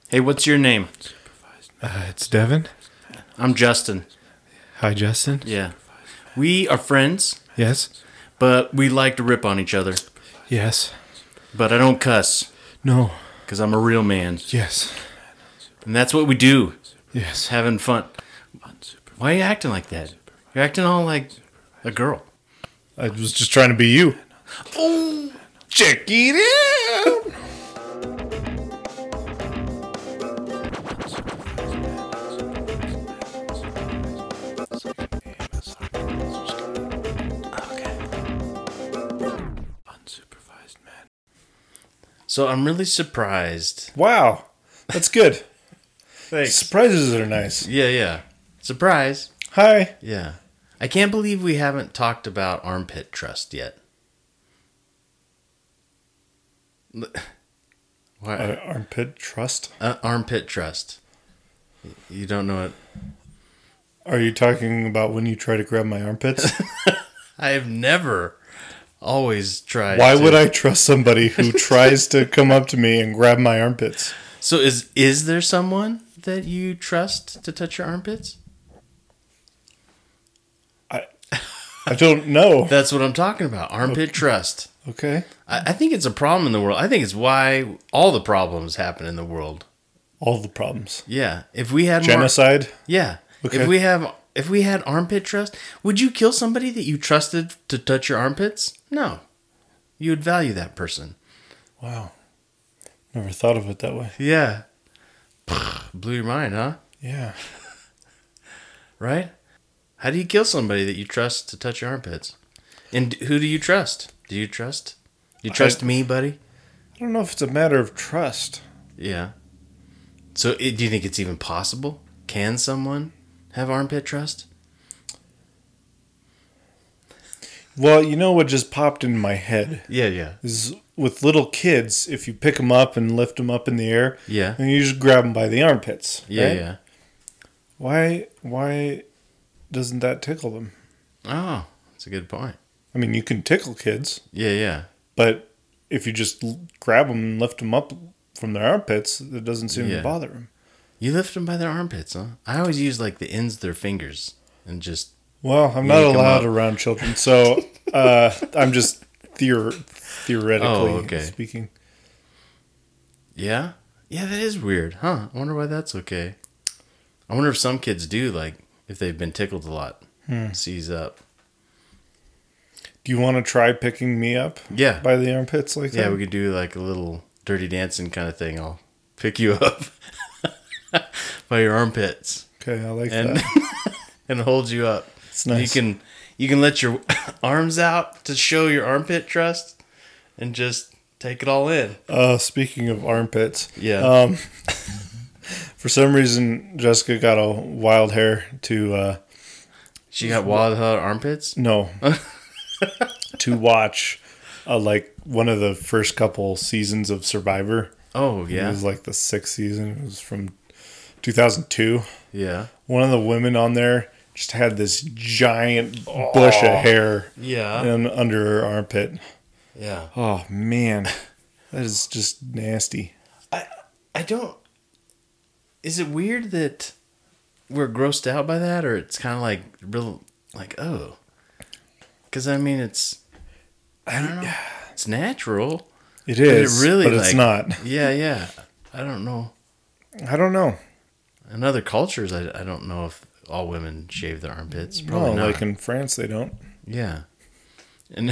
Hey, what's your name? It's Devin. I'm Justin. Hi, Justin. Yeah. We are friends, Yes. but we like to rip on each other. Yes. But I don't cuss, No. because I'm a real man. Yes. And that's what we do, Yes. having fun. Why are you acting like that? You're acting all like a girl. I was just trying to be you. Oh, check it out. So I'm really surprised. Wow. That's good. Thanks. Surprises are nice. Yeah. Surprise. Hi. Yeah. I can't believe we haven't talked about armpit trust yet. Why? Armpit trust. Armpit trust. You don't know it? Are you talking about when you try to grab my armpits? I have never always tried. Why would I trust somebody who tries to come up to me and grab my armpits? So is there someone that you trust to touch your armpits? I don't know. That's what I'm talking about. Armpit trust. Okay. I think it's a problem in the world. I think it's why all the problems happen in the world. All the problems. Yeah. If we had Genocide? Yeah. Okay. If we had armpit trust, would you kill somebody that you trusted to touch your armpits? No. You would value that person. Wow. Never thought of it that way. Yeah. Blew your mind, huh? Yeah. Right? How do you kill somebody that you trust to touch your armpits? And who do you trust? Do you trust me, buddy? I don't know if it's a matter of trust. Yeah. So do you think it's even possible? Can someone have armpit trust? Well, you know what just popped in my head? Yeah. Is with little kids, if you pick them up and lift them up in the air, Yeah. and you just grab them by the armpits. Yeah. Why doesn't that tickle them? Oh, that's a good point. I mean, you can tickle kids, Yeah. but if you just grab them and lift them up from their armpits, it doesn't seem to bother them. You lift them by their armpits, huh? I always use like the ends of their fingers and just... Well, I'm not Yank 'em allowed up. around children, so I'm just theoretically speaking. Yeah? Yeah, that is weird, huh? I wonder why that's okay. I wonder if some kids do, like, if they've been tickled a lot. Seize up. Do you want to try picking me up Yeah. by the armpits like that? Yeah, we could do like a little Dirty Dancing kind of thing. I'll pick you up by your armpits Okay, I like and that. and hold you up. It's nice. You can let your arms out to show your armpit trust and just take it all in. Speaking of armpits, Yeah. for some reason Jessica got a wild hair to She got wild armpits? no to watch like one of the first couple seasons of Survivor. Oh, It yeah. was like the 6th season. It was from 2002. Yeah. One of the women on there just had this giant bush of hair Yeah. under her armpit. Yeah. Oh man, that is just nasty. I don't... Is it weird that we're grossed out by that, or it's kind of like real, like, oh, because I mean I don't know, it's natural. It is, it really, but it's not. Yeah. I don't know. I don't know. In other cultures, I don't know if all women shave their armpits. Probably No, not. like in France, they don't. Yeah, and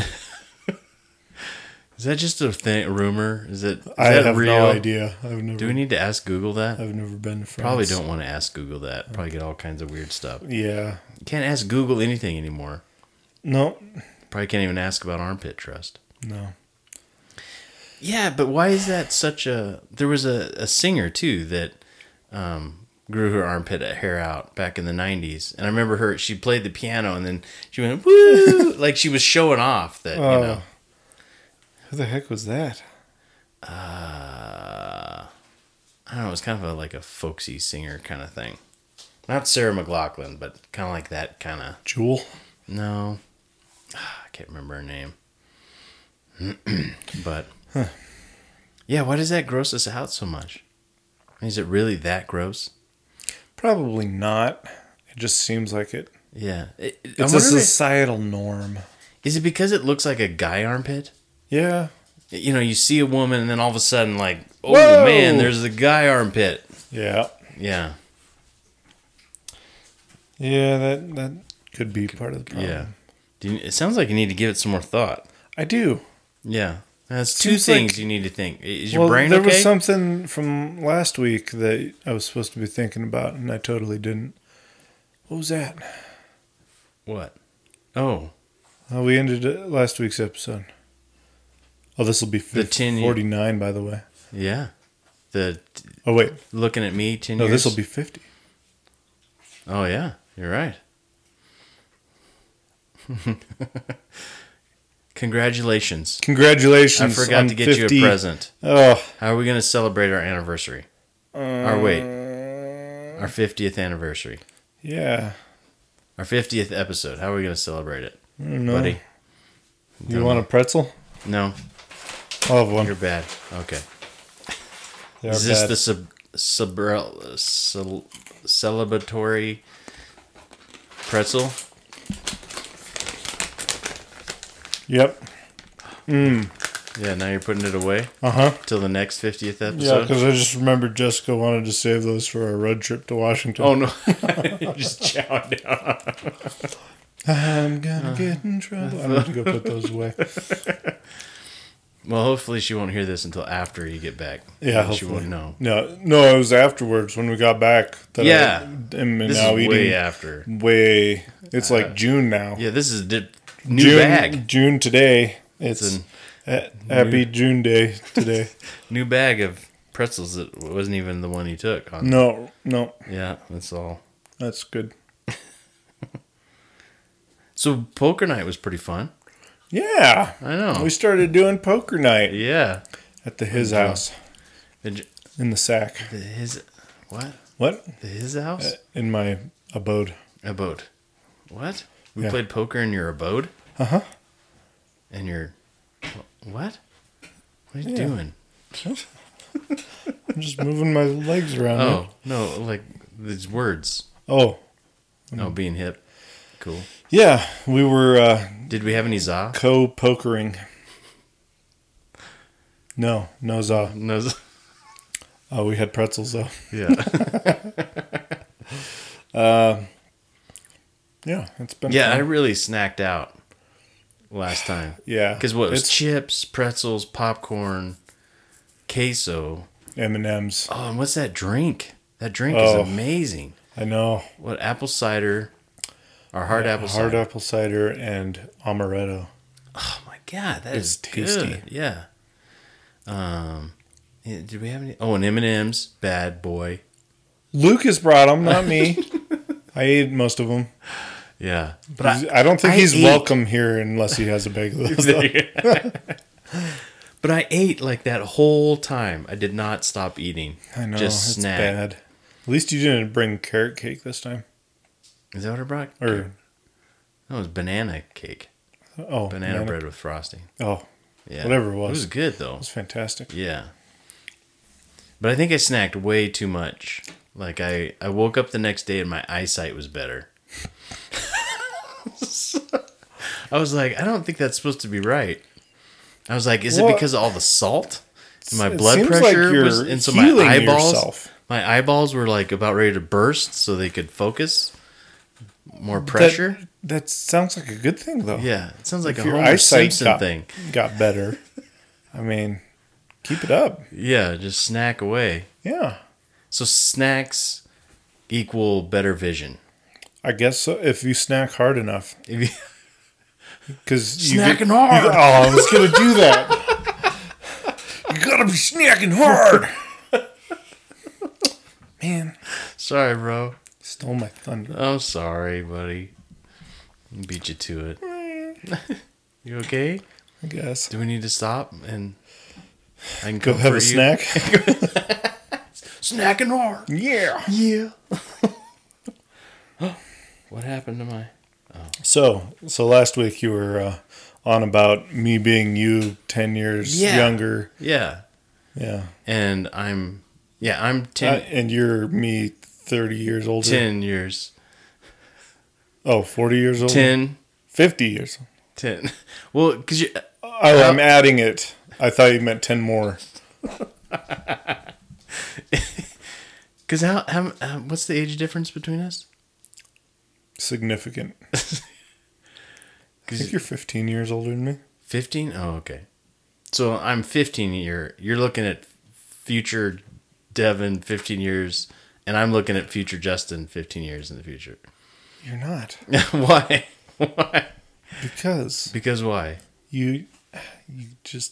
is that just a thing? A rumor? Is I that have real? no idea. Do we need to ask Google that? I've never been to France. Probably don't want to ask Google that. Probably get all kinds of weird stuff. Yeah. You can't ask Google anything anymore. No. Probably can't even ask about armpit trust. No. Yeah, but why is that such a... There was a singer, too, that grew her armpit hair out back in the 90s. And I remember she played the piano, and then she went, woo! Like she was showing off that, you know. Who the heck was that? I don't know, it was kind of like a folksy singer kind of thing. Not Sarah McLachlan, but kind of like that kind of... Jewel? No. I can't remember her name. But... Yeah, why does that gross us out so much? Is it really that gross? Probably not. It just seems like it. Yeah. It's a societal norm. Is it because it looks like a guy armpit? Yeah. You know, you see a woman and then all of a sudden, like, oh Whoa! man, there's a guy armpit. Yeah. Yeah. Yeah, that could be part of the problem. Yeah. It sounds like you need to give it some more thought. I do. Yeah. That's two Seems things like- you need to think. Is your brain there okay? was something from last week that I was supposed to be thinking about, and I totally didn't. What was that? What? Oh. We ended last week's episode. Oh, this will be 49, by the way. Yeah. Oh, wait. Looking at me 10 No, years. this will be 50. Oh, yeah. You're right. Congratulations. Congratulations. I forgot on to get 50. you a present. Oh. How are we going to celebrate our anniversary? Our 50th anniversary. Yeah. Our 50th episode. How are we going to celebrate it? I don't know. Buddy? You want a pretzel? No. I'll have one. You're bad. Okay. They are Is this bad. the celebratory pretzel? Yep. Yeah, now you're putting it away Uh-huh. till the next 50th Yeah, episode? because I just remembered Jessica wanted to save those for our road trip to Washington. Oh, no. You're just chowing down. I'm gonna get in trouble. I need to go put those away. Well, hopefully she won't hear this until after you get back. Yeah, She hopefully. won't know. No, it was afterwards when we got back. That Yeah. I am This now is eating way after. way. It's like June now. Yeah, this is new June, bag. June today. It's happy June Day today. New bag of pretzels that wasn't even the one you took. No, Yeah, that's all. that's good. So poker night was pretty fun. Yeah, I know. we started doing poker night Yeah. at his house in the sack. His what? What? His house? In my abode. Abode. What? We Yeah. played poker in your abode? Uh-huh. And your what? What are you Yeah. doing? I'm just moving my legs around. Oh, no, like these words. Oh, Oh, being hip. Cool. yeah. We were Did we have any za? co-pokering. No za. No. Oh, we had pretzels though. Yeah. Yeah, it's been Yeah, I fun. really snacked out last time. Yeah, Because what? It was it's chips, pretzels, popcorn, queso. M&Ms. Oh, and what's that drink? That drink Oh. is amazing. I know. What, apple cider? Or hard apple Hard cider? apple cider and amaretto. Oh my god, that It's is tasty. good. Yeah. Yeah, did we have any? Oh, and M&M's, bad boy. Lucas brought them, not me. I ate most of them. Yeah, I don't think I he's ate- welcome here unless he has a bag of those. though. But I ate like that whole time. I did not stop eating. I know, Just it's snack. bad. At least you didn't bring carrot cake this time. Is that what I brought? Or, No, it was banana cake. oh, Banana bread with frosting. Oh, Yeah. Whatever it It was. was good though. it was fantastic. Yeah. But I think I snacked way too much. Like I woke up the next day and my eyesight was better. I was like, I don't think that's supposed to be right. I was like, is Well, it because of all the salt? And my It blood seems like pressure you're was, and so my healing eyeballs, yourself. my eyeballs were like about ready to burst, so they could focus. More pressure. That sounds like a good thing, though. Yeah, it sounds like If a your Homer eyesight Simpson thing. got better, I mean, keep it up. Yeah, just snack away. Yeah, So snacks equal better vision. I guess so, if you snack hard enough. If you- Because Snacking hard. Oh, I was gonna do that. You gotta be snacking hard, man. Sorry, bro. Stole my thunder. I'm sorry, buddy. Beat you to it. You okay? I guess. Do we need to stop and I can Go come have for a you? snack. Snacking hard. Yeah. Yeah. What happened to my? So last week you were on about me being you 10 years Yeah. younger. Yeah, Yeah. and I'm Yeah, I'm 10, And you're me 30 years older. 10 years. Oh, 40 years older? 10. 50 years. 10. Well, because you. Oh, I'm adding it. I thought you meant 10 more. Because what's the age difference between us? Significant. I think you're 15 years older than me. 15? Oh, okay. So I'm 15 year. You're looking at future Devin 15 years, and I'm looking at future Justin 15 years in the future. You're not. Why? Why? Because why? you just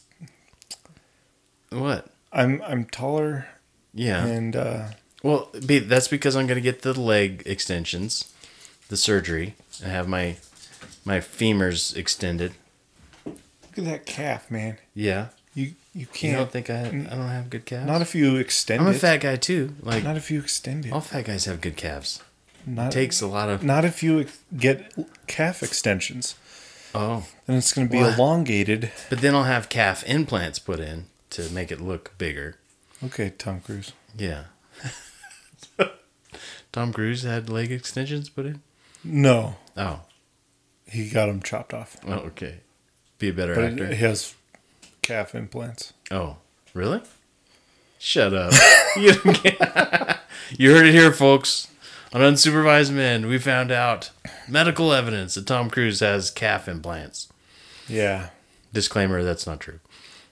What? I'm taller. Yeah. And well, that's because I'm going to get the leg extensions, the surgery, and have my femurs extended. look at that calf, man. Yeah. You You can't. don't think I don't have good calves? Not if you extend I'm it. a fat guy too. Like Not if you extend it. all fat guys have good calves. Not, It takes a lot of. not if you get calf extensions. Oh, Then it's going to be What? elongated. but then I'll have calf implants put in to make it look bigger. Okay, Tom Cruise. Yeah. Tom Cruise had leg extensions put in? No, Oh. he got them chopped off. Oh, okay. Be a better But actor. he has calf implants. Oh, really? Shut up. you you heard it here, folks. On Unsupervised Men, we found out medical evidence that Tom Cruise has calf implants. Yeah. Disclaimer, that's not true.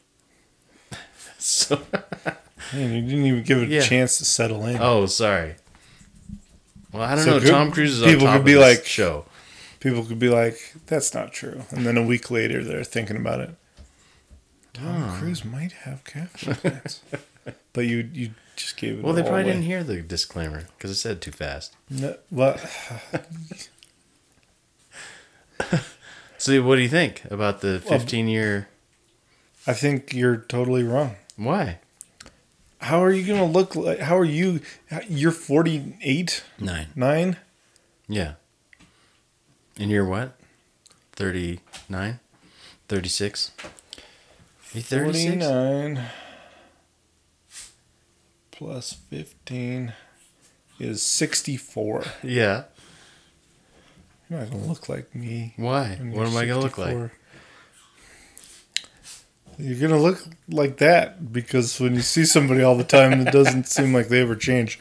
So, Man, you didn't even give it Yeah. a chance to settle in. oh, sorry. Well, I don't So know. good- Tom Cruise is on people top could of be this like- show. People could be like, that's not true. And then a week later, they're thinking about it. Tom Cruise might have calf implants. But you just gave it Well, they all probably away. didn't hear the disclaimer because I said it too fast. No, well, So, what do you think about the 15-year? I think you're totally wrong. Why? How are you going to look like? How are you? You're 48? 9. 9? Yeah. And you're what? 39? 36? You 36? 49 plus 15 is 64. Yeah. You're not going to look like me. Why? when What you're am I going to look like? 64. You're going to look like that because when you see somebody all the time, it doesn't seem like they ever change.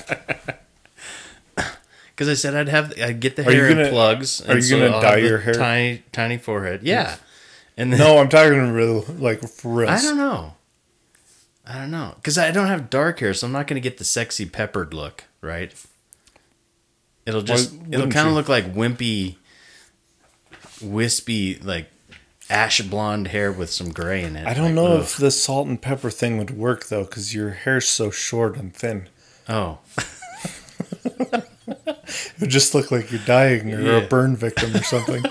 Because I said I'd get the Are you hair gonna- in plugs. are you gonna I'll dye have the your hair? Tiny forehead. Yeah. And then, No, I'm talking real, like for real. I don't know. Because I don't have dark hair, so I'm not going to get the sexy peppered look, right? It'll just, it'll wouldn't kind of you? look like wimpy, wispy, like ash blonde hair with some gray in it. I don't Like, know ugh. if the salt and pepper thing would work though, because your hair's so short and thin. Oh. It would just look like you're dying or Yeah. a burn victim or something.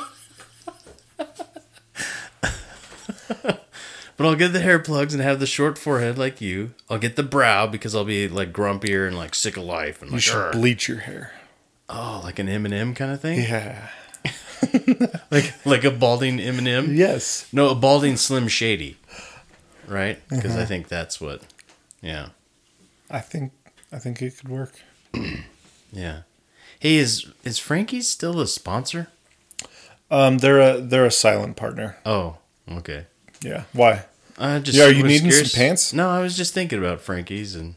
But I'll get the hair plugs and have the short forehead like you. I'll get the brow because I'll be like grumpier and like sick of life. And You like, should "Arr." bleach your hair. Oh, like an Eminem kind of thing? Yeah. Like a balding Eminem? Yes. No, a balding Slim Shady. Right? Because Uh-huh. I think that's what. Yeah. I think it could work. Yeah. Hey, is Frankie's still a sponsor? They're a silent partner. Oh, okay. Yeah. Why? Just Yeah, are you was needing curious. some pants? No, I was just thinking about Frankie's and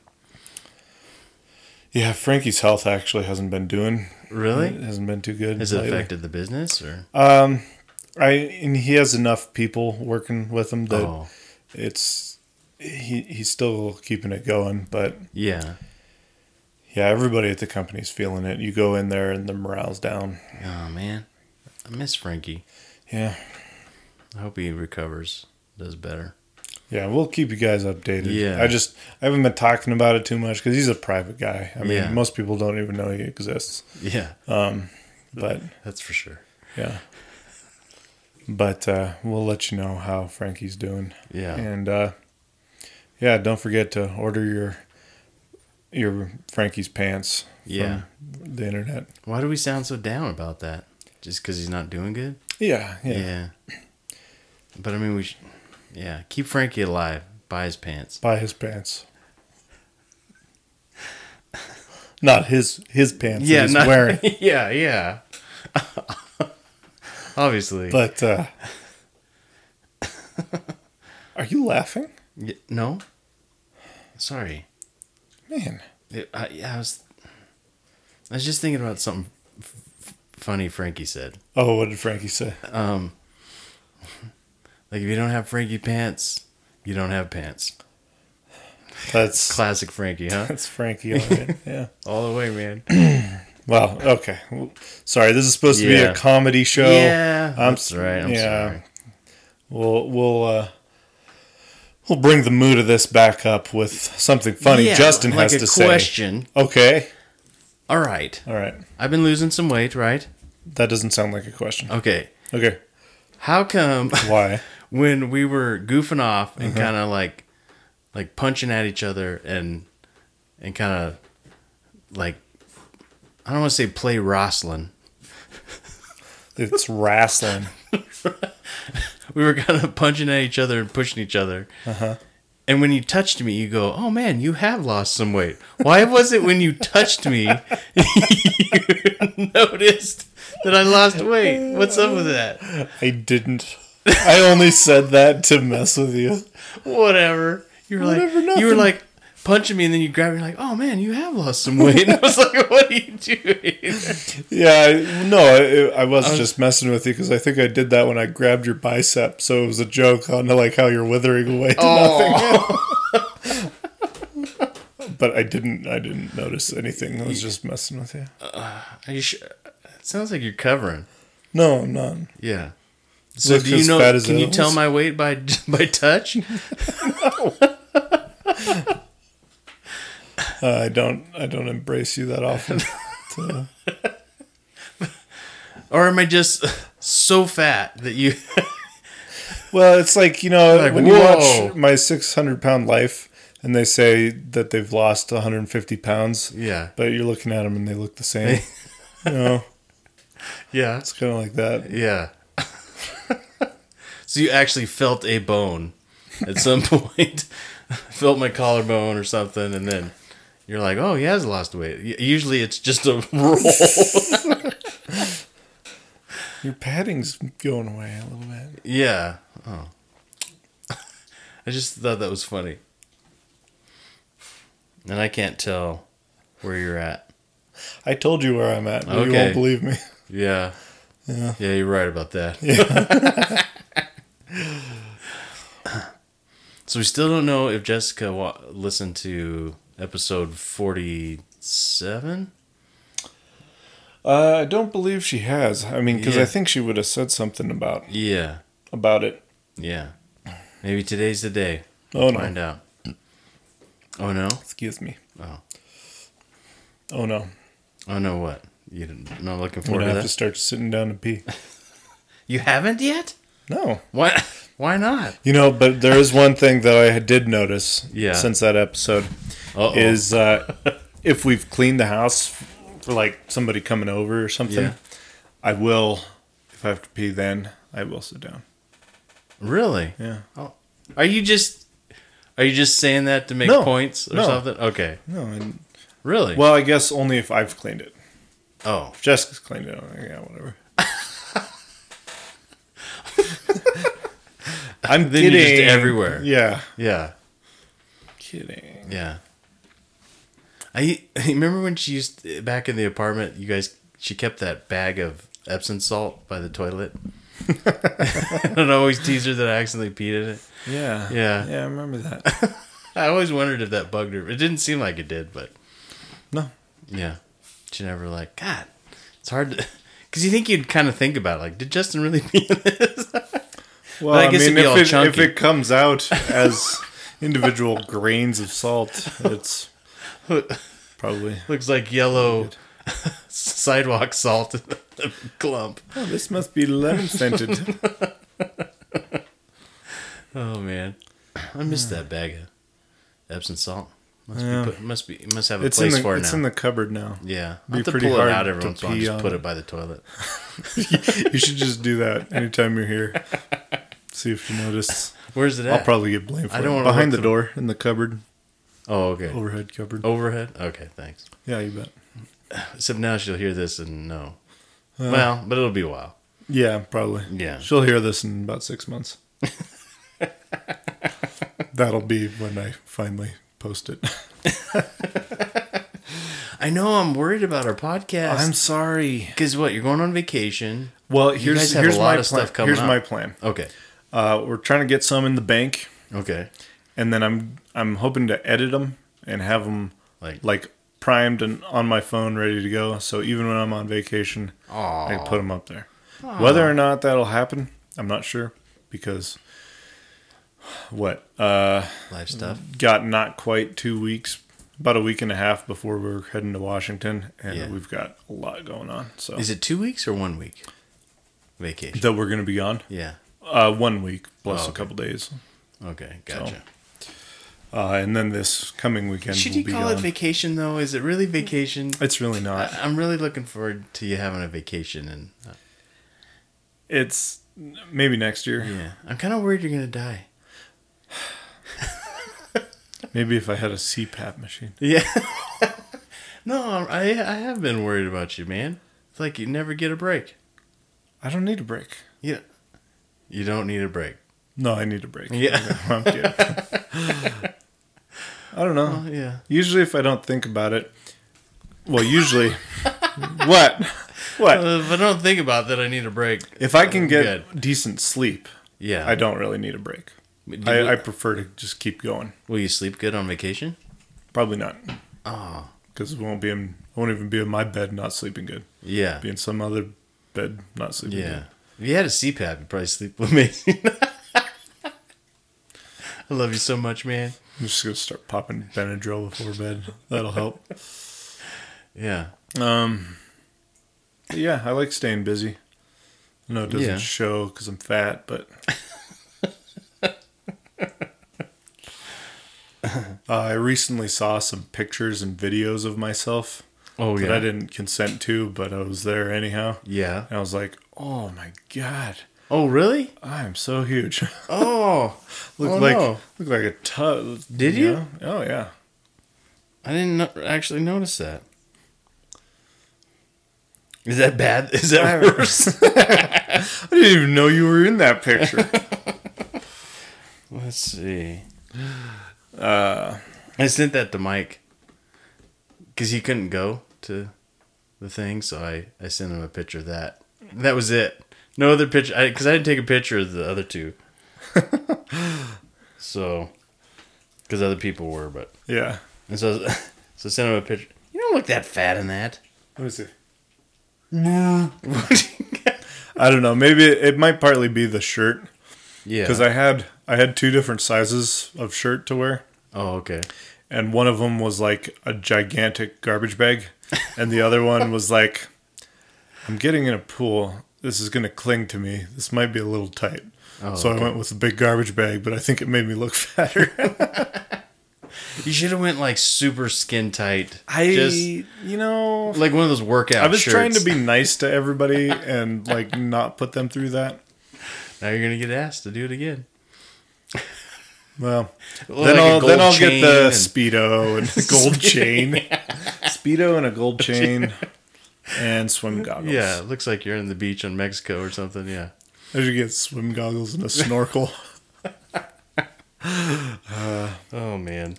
Yeah, Frankie's health actually hasn't been doing. really? It hasn't been too good. Has it lately. affected the business or? And he has enough people working with him that Oh, he's still keeping it going, but yeah. yeah, everybody at the company's feeling it. You go in there and the morale's down. Oh man, I miss Frankie. Yeah. I hope he recovers, does better. Yeah, we'll keep you guys updated. Yeah. I haven't been talking about it too much because he's a private guy. I mean, Yeah. most people don't even know he exists. Yeah, But that's for sure. yeah. But we'll let you know how Frankie's doing. Yeah. And yeah, don't forget to order your Frankie's pants Yeah. from the internet. Why do we sound so down about that? Just because he's not doing good? Yeah. Yeah. But I mean, keep Frankie alive. Buy his pants. Buy his pants. Not his pants Yeah, that he's not, wearing. yeah. Obviously. But are you laughing? No? Sorry. Man. I was just thinking about something funny Frankie said. Oh, what did Frankie say? Like, if you don't have Frankie pants, you don't have pants. That's Classic Frankie, huh? That's Frankie, all right. Yeah. All the way, man. Well, okay. Sorry, this is supposed to be a comedy show. Yeah, that's right. I'm sorry. We'll bring the mood of this back up with something funny Justin like has to say. a question. Okay. All right. I've been losing some weight, right? That doesn't sound like a question. Okay. How come? Why? When we were goofing off and kind of like punching at each other and kind of like, I don't want to say play wrestling. It's wrestling. We were kind of punching at each other and pushing each other. And when you touched me, you go, "Oh man, you have lost some weight." Why was it when you touched me, you noticed that I lost weight? What's up with that? I didn't. I only said that to mess with you. Whatever. You were like punching me, and then you grabbed me like, "Oh man, you have lost some weight." And I was like, "What are you doing?" Yeah, I was just messing with you because I think I did that when I grabbed your bicep. So it was a joke on like how you're withering away to nothing. But I didn't notice anything. I was just messing with you. Are you sure? It sounds like you're covering. No, I'm not. Yeah. So do you know? Can you tell my weight by touch? I don't embrace you that often. Or am I just so fat that you? Well, it's like, like, when you watch My 600-Pound Life and they say that they've lost 150 pounds. Yeah. But you're looking at them and they look the same. Yeah. It's kind of like that. Yeah. So you actually felt a bone at some point. Felt my collarbone or something, and then you're like, "Oh, he has lost weight." Usually it's just a roll. Your padding's going away a little bit. Yeah. Oh. I just thought that was funny. And I can't tell where you're at. I told you where I'm at, but okay. You won't believe me. Yeah. Yeah, you're right about that. Yeah. So we still don't know if Jessica listened to episode 47? I don't believe she has. I mean, because Yeah. I think she would have said something about it. Yeah. Maybe today's the day. Oh, no. Find out. Oh, no? Excuse me. Oh. Oh, no. Oh, no, what? You're not looking I'm forward going to to that? have to start sitting down and pee. You haven't yet? No. Why not? But there is one thing that I did notice since that episode is if we've cleaned the house for like somebody coming over or something, I will, if I have to pee then, I will sit down. Really? Yeah. Oh. Are you just saying that to make points or something? Okay. No. Really? Well, I guess only if I've cleaned it. Oh. If Jessica's cleaned it, yeah, whatever. I'm then kidding. You're just everywhere. Yeah. Yeah. Kidding. Yeah. I remember when she used back in the apartment. She kept that bag of Epsom salt by the toilet. And I'd always tease her that I accidentally peed in it. Yeah. Yeah. Yeah, I remember that. I always wondered if that bugged her. It didn't seem like it did, but no. Yeah. She never God. It's hard to, because you think you'd kind of think about it, like, did Justin really pee in this? Well, I mean, if it comes out as individual grains of salt, it's probably looks like yellow sidewalk salt in the clump. Oh, this must be lemon scented. Oh man, I missed that bag of Epsom salt. Must have a place for it now. It's in the cupboard now. Yeah, I'll have to pull it out every once in a while. Just put it by the toilet. You should just do that anytime you're here. See if you notice. Where's it at? I'll probably get blamed for it. Behind the door in the cupboard. Oh, okay. Overhead cupboard. Overhead? Okay, thanks. Yeah, you bet. Except now she'll hear this and no. Well, but it'll be a while. Yeah, probably. Yeah. She'll hear this in about 6 months. That'll be when I finally post it. I know I'm worried about our podcast. I'm sorry. Because what, you're going on vacation? Well, here's my plan. Stuff coming here's my plan. Okay. We're trying to get some in the bank. Okay. And then I'm hoping to edit them and have them like primed and on my phone ready to go. So even when I'm on vacation, I can put them up there. Aww. Whether or not that'll happen, I'm not sure because live stuff. Got not quite 2 weeks, about a week and a half before we're heading to Washington, and we've got a lot going on. So is it 2 weeks or 1 week vacation that we're going to be on? Yeah, 1 week plus a couple days. Okay, gotcha. So, and then this coming weekend, should you call it vacation though? Is it really vacation? It's really not. I'm really looking forward to you having a vacation, and it's maybe next year. Yeah, I'm kind of worried you're gonna die. Maybe if I had a CPAP machine. Yeah. No, I have been worried about you, man. It's like you never get a break. I don't need a break. Yeah. You don't need a break. No, I need a break. Yeah. I'm kidding. I don't know. Well, yeah. Usually if I don't think about it. Well, usually. What? If I don't think about that, I need a break. If I can get decent sleep, yeah, I don't really need a break. I prefer to just keep going. Will you sleep good on vacation? Probably not. Oh. Because I won't even be in my bed not sleeping good. Yeah. Be in some other bed not sleeping good. Yeah. If you had a CPAP, you'd probably sleep amazing. I love you so much, man. I'm just going to start popping Benadryl before bed. That'll help. Yeah. Yeah, I like staying busy. I know it doesn't show because I'm fat, but... I recently saw some pictures and videos of myself that I didn't consent to, but I was there anyhow. Yeah. And I was like, oh my God. Oh, really? I'm so huge. Oh. Look like a tub. Did you? Know? Oh, yeah. I didn't actually notice that. Is that bad? Is that worse? I didn't even know you were in that picture. Let's see. I sent that to Mike because he couldn't go to the thing, so I sent him a picture of that. That was it. No other picture, because I didn't take a picture of the other two. So, because other people were, but yeah. And so I sent him a picture. You don't look that fat in that. Let me see. I don't know. Maybe it might partly be the shirt. Yeah. Because I had two different sizes of shirt to wear. Oh, okay. And one of them was like a gigantic garbage bag. And the other one was like, I'm getting in a pool. This is going to cling to me. This might be a little tight. Oh, so I went with a big garbage bag, but I think it made me look fatter. You should have went like super skin tight. Like one of those workout I was shirts. trying to be nice to everybody and like not put them through that. Now you're going to get asked to do it again. Well, then I'll get the Speedo and the gold chain. Speedo and a gold chain and swim goggles. Yeah, it looks like you're in the beach in Mexico or something, yeah. I should get swim goggles and a snorkel. Oh, man.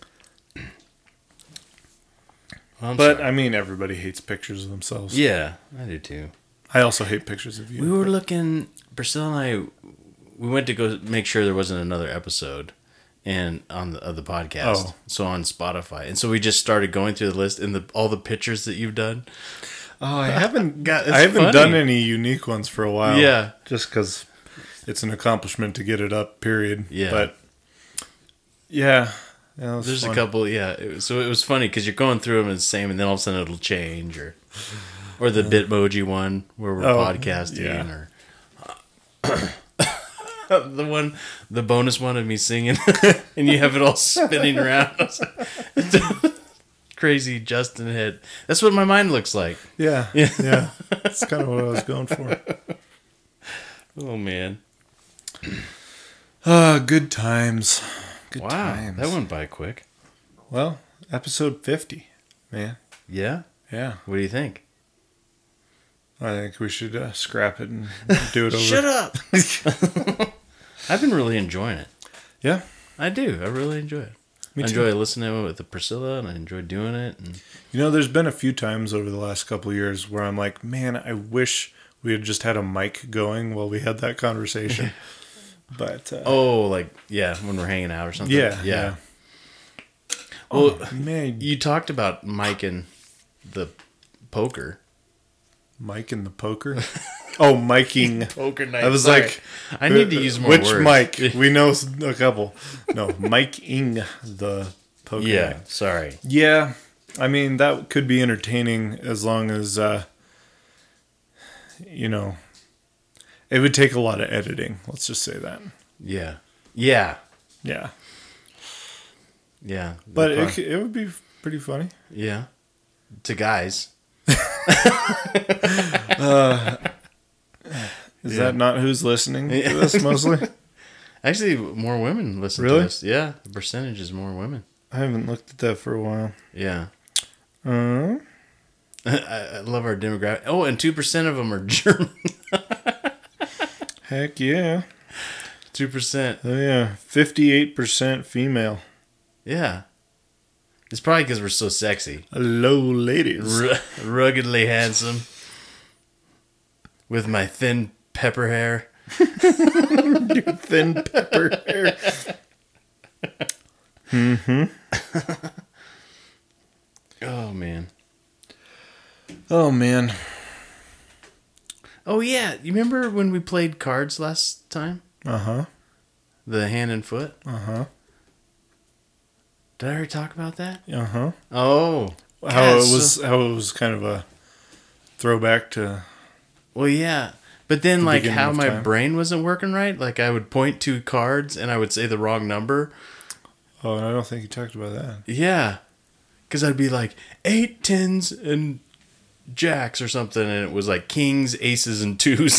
But, I mean, everybody hates pictures of themselves. Yeah, I do too. I also hate pictures of you. We were looking, Priscilla and I, we went to go make sure there wasn't another episode of the podcast. Oh. So on Spotify. And so we just started going through the list and all the pictures that you've done. Oh, I haven't done any unique ones for a while. Yeah. Just because it's an accomplishment to get it up, period. Yeah. But, yeah. There's fun. A couple, yeah. So it was funny because you're going through them and it's the same, and then all of a sudden it'll change. Or the Bitmoji one where we're podcasting. Yeah. Or the bonus one of me singing, and you have it all spinning around. Crazy Justin head. That's what my mind looks like. Yeah. That's kind of what I was going for. Oh, man. Good times. Good times. That went by quick. Well, episode 50, man. Yeah? Yeah. What do you think? I think we should scrap it and do it over. Shut up! I've been really enjoying it. Yeah? I do. I really enjoy it. I enjoy listening with Priscilla, and I enjoy doing it. And there's been a few times over the last couple of years where I'm like, man, I wish we had just had a mic going while we had that conversation. But when we're hanging out or something. Yeah. Well, man, you talked about Mike and the poker. Mike and the poker? Oh, miking. Poker night. I was like, I need to use more words. Which Mike? We know a couple. No, miking the poker night. Sorry. Yeah, I mean, that could be entertaining as long as, it would take a lot of editing. Let's just say that. Yeah. But it would be pretty funny. Yeah. To guys. Is that not who's listening to this mostly? Actually, more women listen to this. Yeah. The percentage is more women. I haven't looked at that for a while. Yeah. I love our demographic. Oh, and 2% of them are German. Heck yeah. 2%. Oh, yeah. 58% female. Yeah. It's probably because we're so sexy. Hello, ladies. Ruggedly handsome. With my thin pepper hair. Your thin pepper hair. Mm-hmm. Oh, man. Oh, yeah. You remember when we played cards last time? Uh-huh. The hand and foot? Uh-huh. Did I already talk about that? Uh-huh. Oh. How it was kind of a throwback to... Well, yeah. But then, like, how my brain wasn't working right. Like, I would point to cards and I would say the wrong number. Oh, I don't think you talked about that. Yeah. Because I'd be like, 8 10s and jacks or something. And it was like kings, aces, and twos.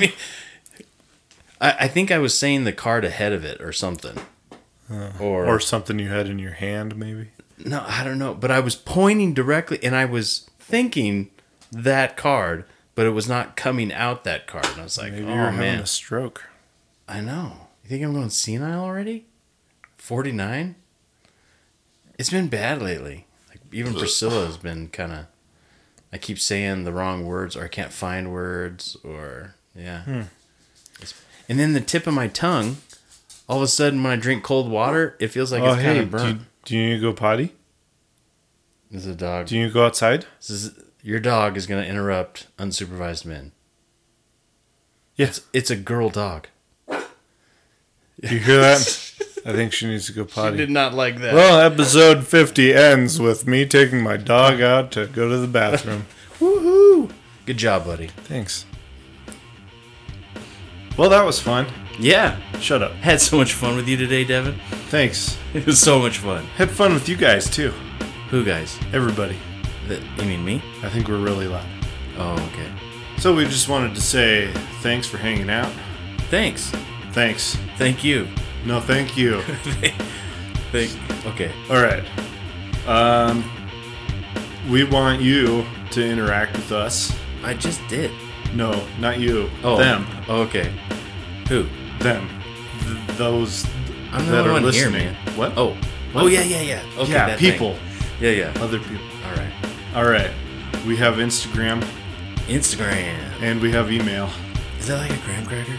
I think I was saying the card ahead of it or something. Or something you had in your hand, maybe? No, I don't know. But I was pointing directly, and I was thinking that card, but it was not coming out that card. And I was like, maybe you're having a stroke. I know. You think I'm going senile already? 49? It's been bad lately. Like, even Priscilla has been kind of... I keep saying the wrong words, or I can't find words, or... Yeah. And then the tip of my tongue... All of a sudden, when I drink cold water, it feels like it's kind of burnt. Do you need to go potty? There's a dog. Do you need to go outside? Your dog is going to interrupt unsupervised men. Yes. It's a girl dog. Do you hear that? I think she needs to go potty. She did not like that. Well, episode 50 ends with me taking my dog out to go to the bathroom. Woohoo! Good job, buddy. Thanks. Well, that was fun. Yeah. Shut up. Had so much fun with you today, Devin. Thanks. It was so much fun. Had fun with you guys, too. Who guys? Everybody. You mean me? I think we're really loud. Oh, okay. So we just wanted to say thanks for hanging out. Thanks. Thank you. No, thank you. Okay. All right. We want you to interact with us. I just did. No, not you. Oh. Them. Oh, okay. Who? Them. Those I'm the that only are one listening. Here, man. What? Oh. What? Oh, yeah. Okay, yeah, people. Thing. Yeah. Other people. All right. We have Instagram. And we have email. Is that like a graham cracker?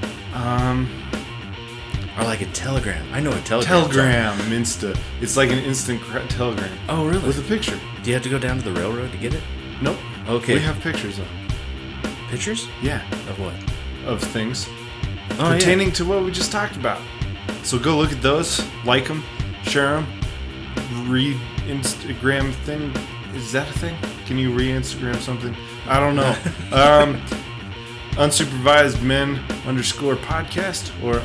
Or like a telegram. I know a telegram. Insta. It's like an instant telegram. Oh, really? With a picture. Do you have to go down to the railroad to get it? Nope. Okay. We have pictures of. Pictures? Yeah. Of what? Of things. Pertaining to what we just talked about. So go look at those. Like them. Share them. Instagram thing. Is that a thing? Can you re-Instagram something? I don't know. Unsupervised Men _podcast or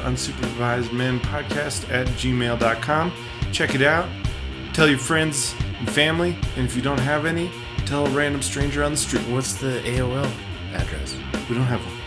unsupervisedmenpodcast@gmail.com. Check it out. Tell your friends and family. And if you don't have any, tell a random stranger on the street. What's the AOL address? We don't have one.